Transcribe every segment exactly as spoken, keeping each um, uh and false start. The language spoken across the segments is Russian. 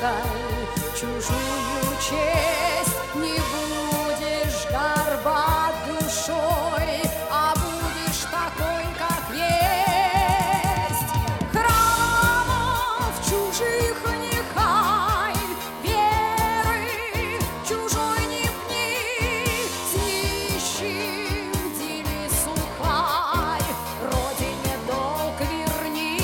отдай чужую честь. Не будешь горбат душой, а будешь такой, как есть. Храмов чужих нехай, веры чужой не пни, с нищим дели сухай, родине долг верни.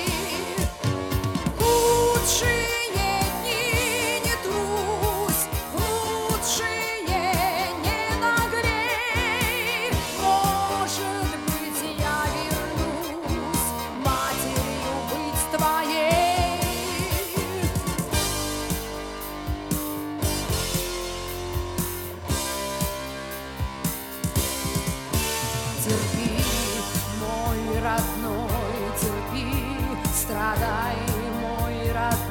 Лучшие дни не трусь, лучшие не наглей. Может быть, я вернусь матерью быть твоей. Терпи, мой родной, терпи, страдай, мой родной.